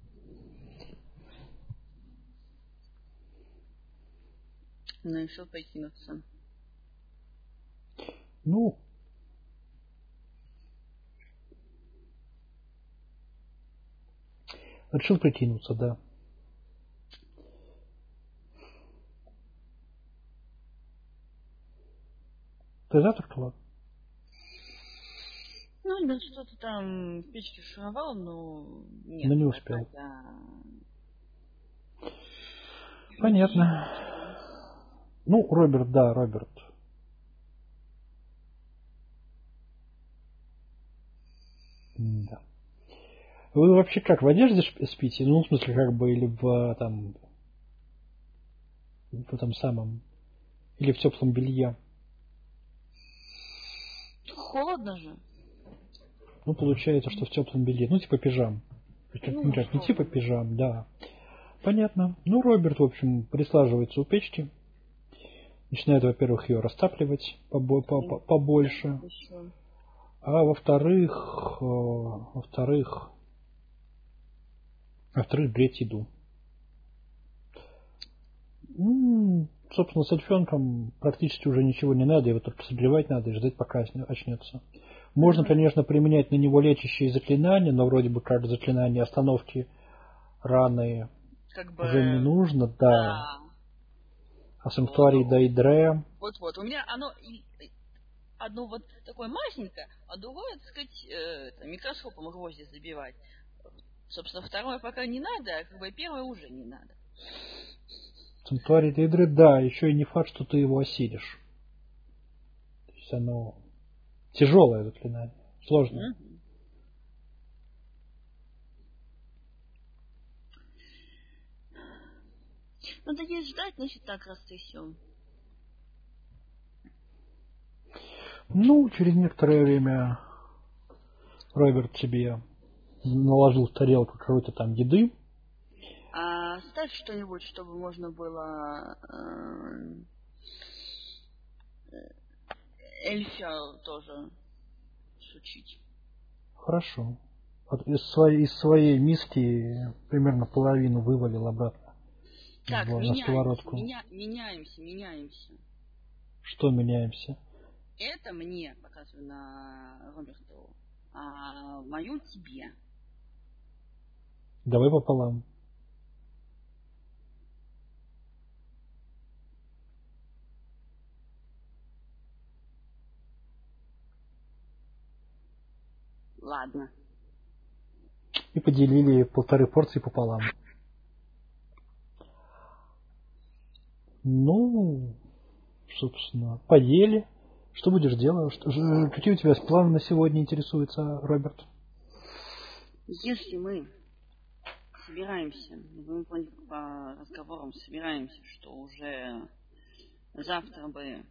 Ну и что покинуться? Ну, решил прикинуться, да. Ты завтракала? Ну, да, что-то там в печке шуровал, но нет. Но не успел. Я... Понятно. Ну, Роберт, да, Роберт. Да. Вы вообще как, в одежде спите? Ну, в смысле, как бы, или в там, в этом самом, или в теплом белье? Холодно же. Ну, получается, что в теплом белье. Ну, типа пижам. Ну, ну как, не типа пижам, да. Понятно. Ну, Роберт, в общем, прислаживается у печки. Начинает, во-первых, ее растапливать побольше. А во-вторых, во-вторых, во-вторых, греть еду. Ну, собственно, с эльфенком практически уже ничего не надо, его только согревать надо и ждать, пока очнется. Можно, конечно, применять на него лечащие заклинания, но вроде бы как заклинание остановки раны как бы... уже не нужно, да. да. А санктуарий Дейдре... Вот-вот, у меня оно одно вот такое маленькое, а другое, так сказать, э, микроскопом гвозди забивать. Собственно, второе пока не надо, а как бы первое уже не надо. Санктуарий Дейдре, да, еще и не факт, что ты его осилишь. То есть оно тяжелое заклинание, сложное. Mm-hmm. Надо ей ждать, значит, так растрясем. Ну, через некоторое время Роберт себе наложил в тарелку какой-то там еды. А ставь что-нибудь, чтобы можно было э, эльфя тоже сучить. Хорошо. Вот из своей, из своей миски примерно половину вывалил обратно. Так, в, меняемся, меня, меняемся, меняемся. Что меняемся? Это мне, показываю на Роберту, а мою тебе. Давай пополам. Ладно. И поделили полторы порции пополам. Ну, собственно, поели. Что будешь делать? Что, какие у тебя планы на сегодня интересуются, Роберт? Если мы собираемся, мы по разговорам собираемся, что уже завтра бы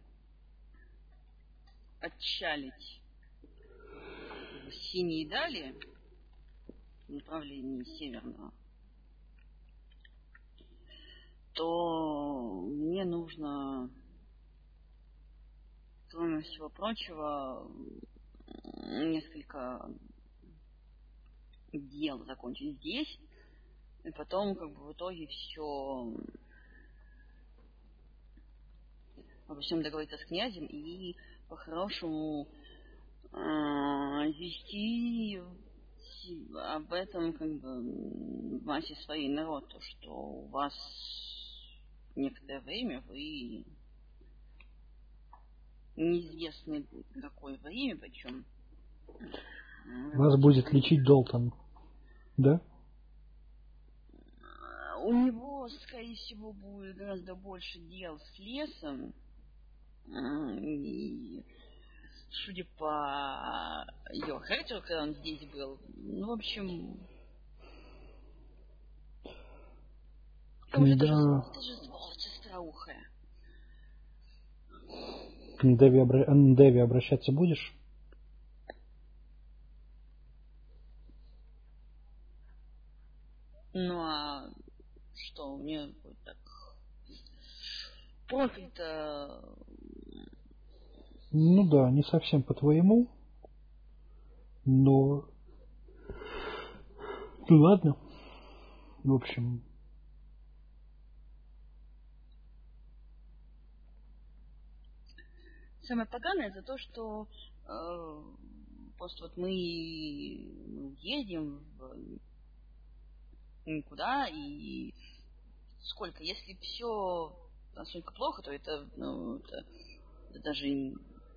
отчалить в синие дали в направлении северного, то мне нужно, кроме всего прочего, несколько дел закончить здесь, и потом как бы в итоге все обо всем договориться с князем и по-хорошему э, вести об этом как бы в массе своей народ, то что у вас некоторое время вы неизвестны какое время, причем вас будет лечить Долтон, да? У него, скорее всего, будет гораздо больше дел с лесом. И, судя по его характеру, когда он здесь был, ну, в общем... Когда... Это же, это же сволочь остроухая. К Ндеви обра... обращаться будешь? Ну, а что, мне вот так... Профиль-то... Ну да, не совсем по-твоему, но... Ну ладно. В общем... Самое поганое за то, что э, просто вот мы едем в никуда, и сколько, если все настолько плохо, то это, ну, это, это даже...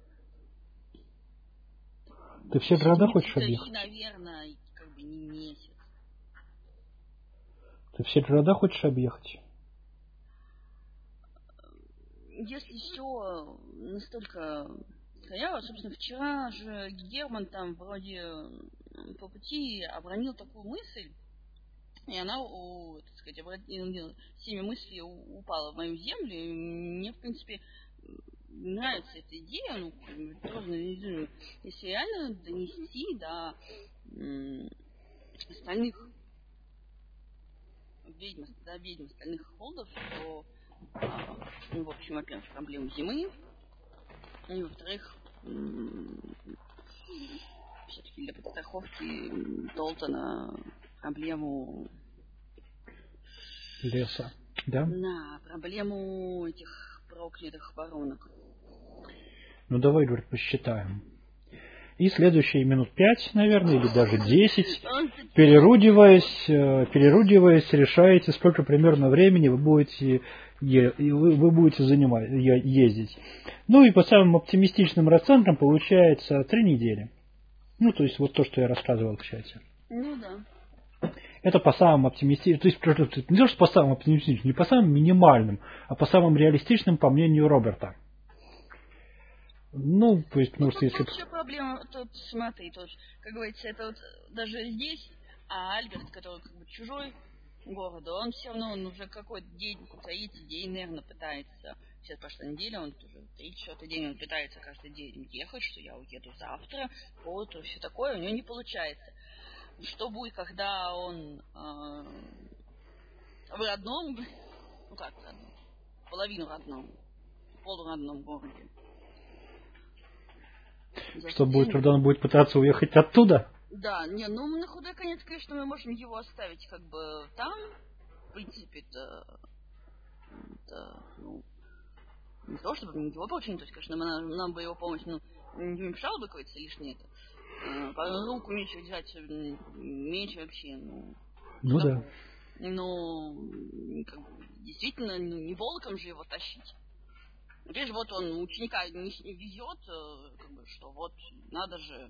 Ты все города хочешь объехать? Наверное, как бы не месяц. Ты все города хочешь объехать? если все настолько коряво, собственно, вчера же Герман там вроде по пути обронил такую мысль, и она, так сказать, обратила, семя мыслей упала в мою землю, и мне, в принципе, нравится эта идея, ну, тоже, если реально донести до м- остальных ведьм, до ведьм остальных холдов, то, а, ну, в общем, во-первых, проблему зимы, и, во-вторых, м- все-таки для подстраховки Толтона проблему леса, да? Да, проблему этих проклятых воронок. Ну, давай, говорит, посчитаем. И следующие минут пять, наверное, или даже десять, перерудиваясь, перерудиваясь, решаете, сколько примерно времени вы будете, вы, вы будете занимать, ездить. Ну и по самым оптимистичным расценкам получается три недели. Ну, то есть вот то, что я рассказывал в чате. Ну да. Это по самым оптимистичным, то есть не то, что по самым оптимистичным, не по самым минимальным, а по самым реалистичным, по мнению Роберта. Ну, то есть, ну, может, если... Вообще проблема, тут, смотри, тут, как говорится, это вот даже здесь, а Альберт, который как бы чужой городу, он все равно, он уже какой-то день, третий день, наверное, пытается, сейчас прошлой неделе, он уже третий-четвертый день, он пытается каждый день ехать, что я уеду завтра, вот, и все такое, у него не получается. Что будет, когда он э, в родном, ну как в родном, половину родном, полуродном городе. Что будет, когда он будет пытаться уехать оттуда? Да, не, ну на худой конец, конечно, мы можем его оставить как бы там, в принципе-то, это, ну, не то, чтобы не его помощь, то есть, конечно, нам, нам бы его помощь, ну, не мешало бы, говорится, лишнее это. Руку меньше держать, меньше вообще, ну... Ну да. Такое. Ну, как бы, действительно, ну, не волоком же его тащить. Опять же, вот он ученика не, не везет, как бы, что вот надо же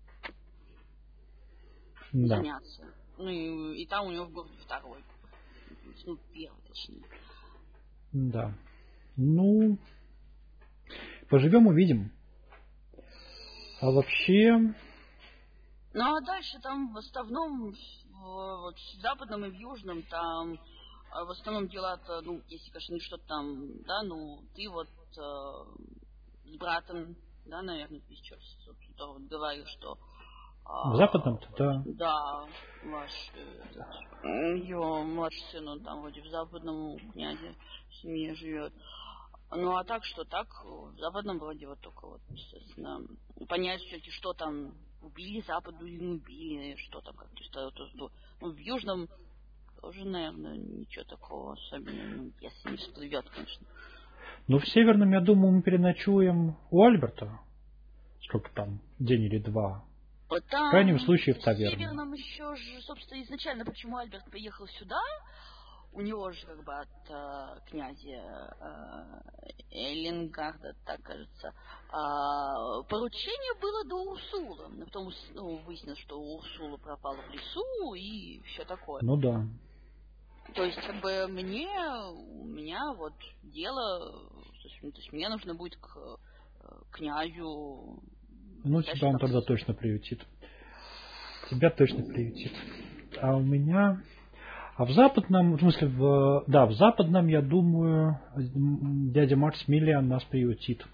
да. заняться. Ну и, и там у него в городе второй. Ну, первый, точнее. Да. Ну, поживем, увидим. А вообще... Ну а дальше там в основном в, вот, в западном и в южном там в основном дела-то, ну, если, конечно, не что-то там, да, ну, ты вот э, с братом, да, наверное, ты сейчас, собственно, вот говорил, что... Э, в западном-то, да. Да, ваш, этот, его младший сын, он там вроде в западном князе в семье живет. Ну, а так, что так, в западном вроде вот только вот, естественно, понять все-таки, что там убили Западу или не убили, что там как-то что то, ну, в южном тоже, наверное, ничего такого особенного, ну, если не всплывет, конечно. Ну, в северном, я думаю, мы переночуем у Альберта. Сколько там, день или два. Там, в крайнем случае в таверне. В северном еще же, собственно, изначально, почему Альберт поехал сюда, у него же как бы от э, князя э, Эллингарда, так кажется, э, поручение было до Урсула. Но потом, ну, выяснилось, что Урсула пропала в лесу и все такое. Ну да. То есть, как бы мне, у меня вот дело, то есть, то есть мне нужно будет к э, князю. Ну, тебя он тогда точно приютит. Тебя точно приютит. А у меня... А в западном, в смысле, в, да, в западном, я думаю, дядя Максимилиан нас приютит.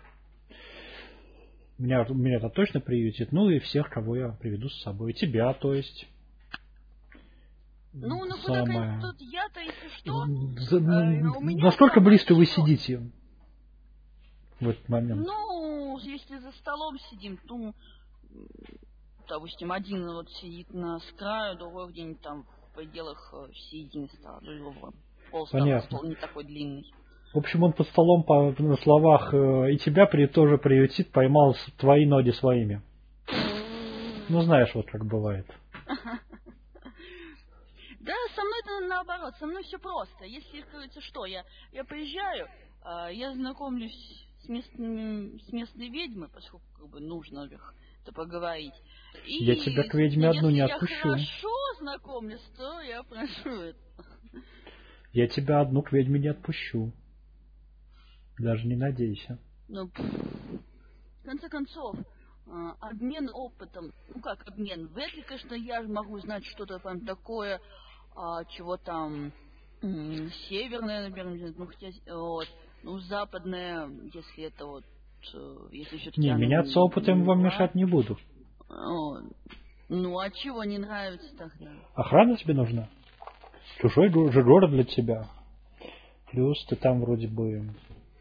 Меня, меня это точно приютит. Ну и всех, кого я приведу с собой. И тебя, то есть. Ну, ну самое... куда тут я-то, если что... За, э, насколько близко вы сидите в этот момент? Ну, если за столом сидим, то, допустим, один вот сидит на с краю, другой где-нибудь там в пределах середины стола, другого полстола, стол не такой длинный. В общем, он под столом по, на словах э, и тебя при, тоже приютит, поймал твои ноги своими. Ну, знаешь, вот как бывает. Да, со мной-то наоборот, со мной все просто. Если, кажется, что, я, я приезжаю, э, я знакомлюсь с, местными, с местной ведьмой, поскольку как бы нужно их-то поговорить. И я тебя к ведьме одну не отпущу. Если я хорошо знакомлюсь, то я прошу это. Я тебя одну к ведьме не отпущу. Даже не надейся. Ну, в конце концов, обмен опытом, ну как обмен, вряд ли, конечно, я могу знать что-то там такое, чего там северное, например, ну хотя, вот, ну западное, если это вот, если все-таки... Не, меняться опытом вам мешать не буду. Ну, а чего не нравится тогда? Охрана тебе нужна? Чужой же город для тебя. Плюс ты там вроде бы...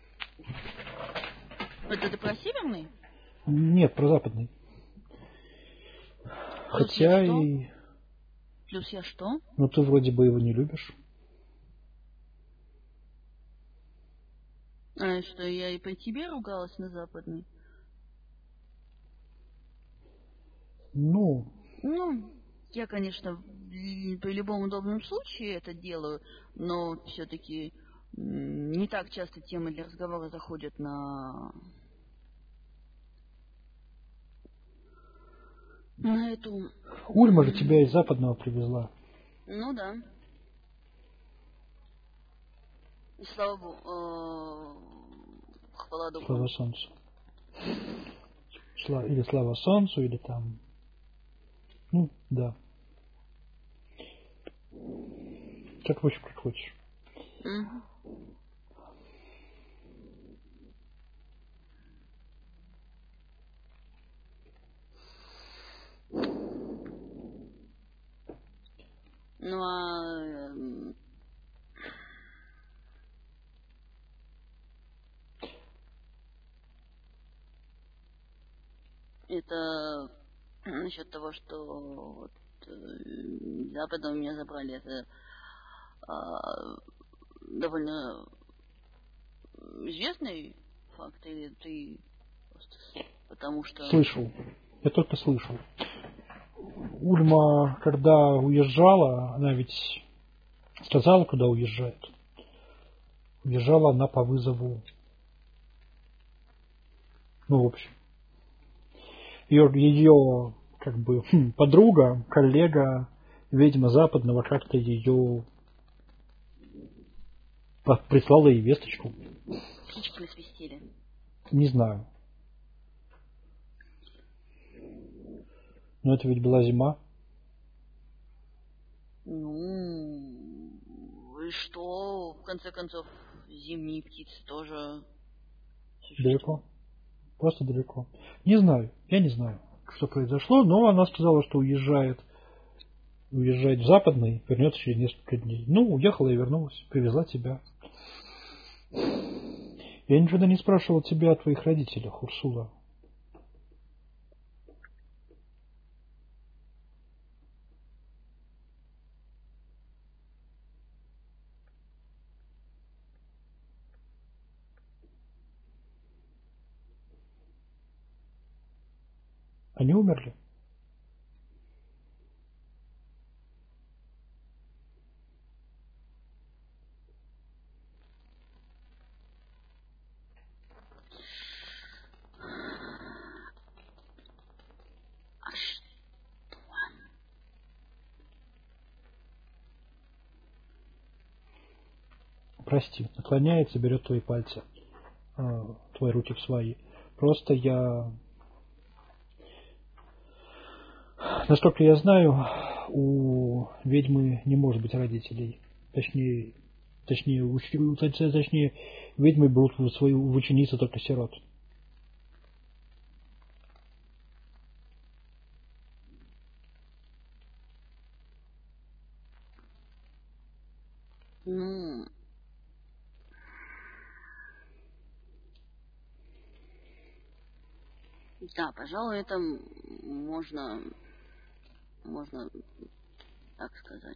Это ты про северный? Нет, про западный. Плюс Хотя и... Плюс я что? Ну, ты вроде бы его не любишь. А что, я и по тебе ругалась на западный? Ну... Ну, я, конечно, при любом удобном случае это делаю, но все-таки не так часто темы для разговора заходят на... на эту... Ульма же тебя из западного привезла. Ну да. И слава богу, хвала духу. Слава солнцу. Или слава солнцу, или там... Ну, да. Как хочешь, как хочешь. Mm-hmm. Ну, а... Это насчет того, что вот, Западом меня забрали, это а, довольно известный факт, или ты просто потому что... Слышал. Я только слышал. Ульма, когда уезжала, она ведь сказала, куда уезжает. Уезжала она по вызову. Ну, в общем. Ее, ее как бы хм, подруга, коллега, ведьма западного, как-то ее прислала ей весточку. Птички насвистели. Не знаю. Но это ведь была зима. Ну, и что, в конце концов, зимние птицы тоже существуют. Далеко. Просто далеко. Не знаю. Я не знаю, что произошло, но она сказала, что уезжает. Уезжает в Западный, вернется через несколько дней. Ну, уехала и вернулась. Привезла тебя. Я никогда не спрашивал тебя о твоих родителях, Урсула. Они умерли? А что? Прости, наклоняется, берет твои пальцы, твои руки в свои. Просто я... Насколько я знаю, у ведьмы не может быть родителей. Точнее, точнее, уч... точнее ведьмы берут в свою в ученицы только сирот. Ну... Да, пожалуй, это можно, можно так сказать.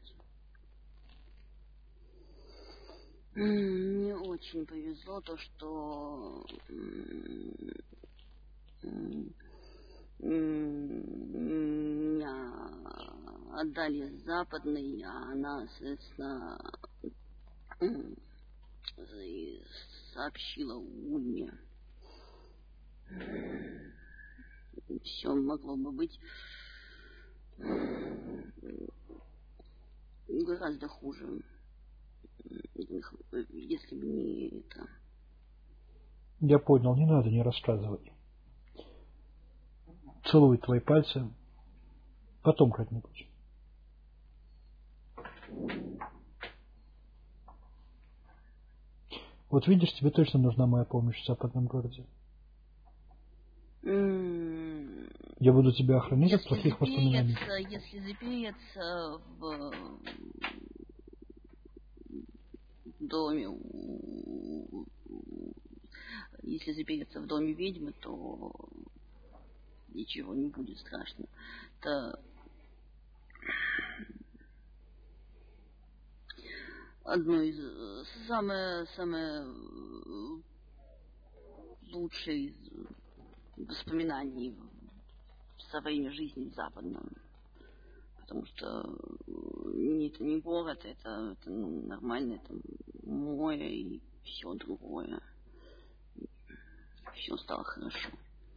Мне очень повезло то, что меня отдали с Западной, а она, соответственно, сообщила Ульме. Все могло бы быть гораздо хуже, если бы не это. Я понял, не надо, не рассказывай. Целуй твои пальцы. Потом как-нибудь. Вот видишь, тебе точно нужна моя помощь в западном городе. Mm. Я буду тебя охранять от плохих воспоминаний. Если запереться в доме, если запереться в доме ведьмы, то ничего не будет страшно. Это одно из самое самое лучшее из воспоминаний в своей жизни в западном. Потому что это не город, это, это нормально, это море и все другое. Все стало хорошо.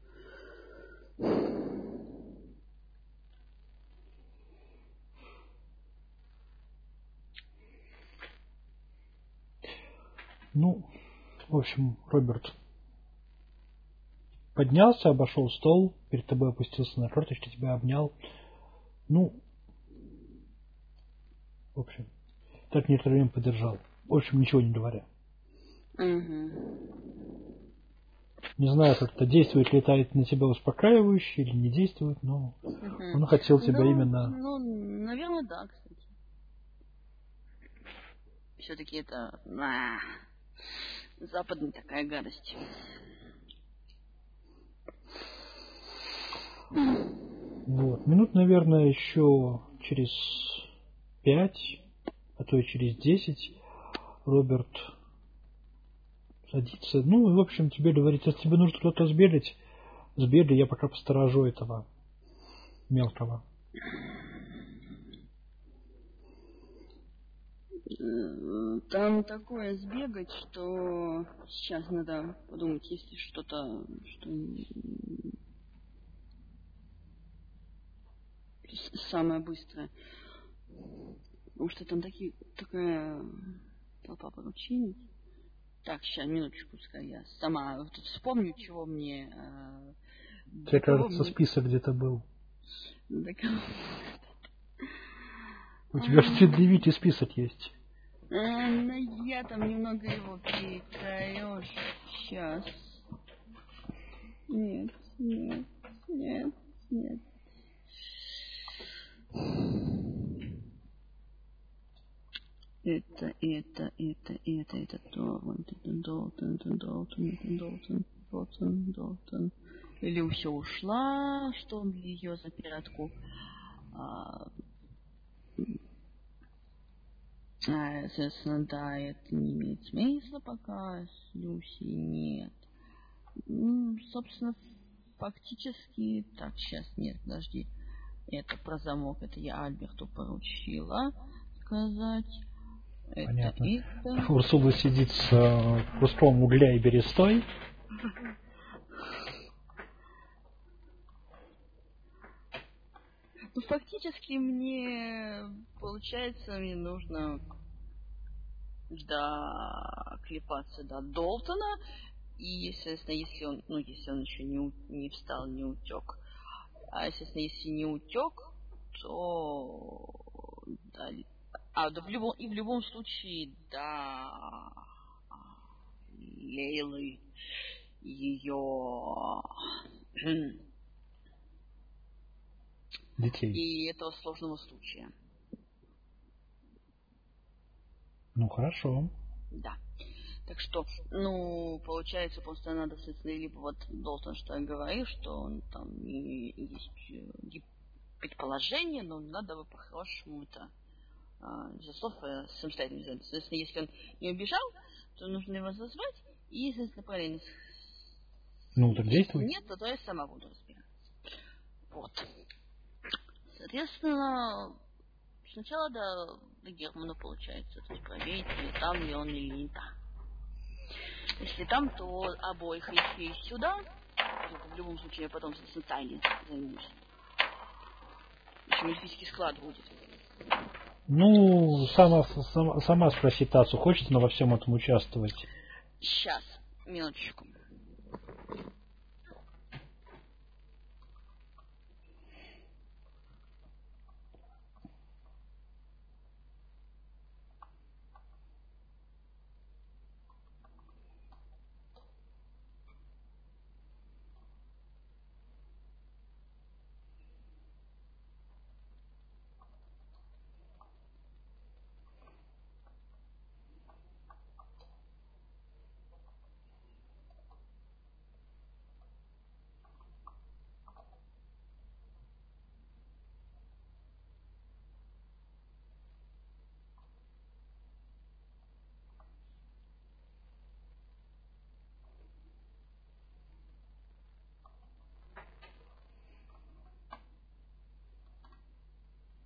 Ну, в общем, Роберт поднялся, обошел стол, перед тобой опустился на корточки, тебя обнял. Ну, в общем, так некоторое время подержал. В общем, ничего не говоря. Угу. Не знаю, как-то действует ли это на тебя успокаивающе или не действует, но угу. Он хотел тебя ну, именно... Ну, наверное, да, кстати. Все-таки это... А, западная такая гадость. Вот. Минут, наверное, еще через пять, а то и через десять Роберт садится. Ну, и, в общем, тебе говорит, если тебе нужно кто-то сбегать, сбегай, я пока посторожу этого мелкого. Там такое сбегать, что сейчас надо подумать, если что-то, что самое быстрое. Потому что там такие, такая толпа поручений. Так, сейчас, минуточку, пускай я сама тут вспомню, чего мне... Э, Тебе кажется, мне... список где-то был. Так... У тебя же предъявите список есть. А, ну, я там немного его перекроешь. Сейчас. Нет, нет, нет, нет. Это, это, это, это, это, Долтон, Долтон, Долтон, Долтон, Долтон, Долтон. Или все ушла, что он ее за пиратку. А, а, соответственно, да, это не имеет смысла пока, с Люси нет. Ну, собственно, фактически, так, сейчас, нет, подожди. Это про замок, это я Альберту поручила сказать. Понятно. Это, это... Урсула сидит с э, куском угля и берестой. Ну, фактически мне, получается, мне нужно доклепаться до Долтона. И, естественно, если он, ну, если он еще не, не встал, не утек. А, естественно, если не утек, то... Да, А, да в любом, и в любом случае, да, Лейлы, ее детей. И этого сложного случая. Ну, хорошо. Да. Так что, ну, получается, просто надо, соответственно, либо вот Долтон, что я говорю, что он там и, и есть предположение, но надо бы по-хорошему это... из-за слов самостоятельно взять. Соответственно, если он не убежал, то нужно его зазвать и, соответственно, параллельно. Ну, так действуй. Нет, то, то я сама буду разбираться. Вот. Соответственно, сначала до, до Германа получается. То есть проверить, или там ли он, или не там. Если там, то обоих идти сюда. В любом случае, я потом, соответственно, тайне займусь. Еще мифический склад будет. Ну, сама, сама, сама спроси Тацу, хочет она во всем этом участвовать? Сейчас, минуточку.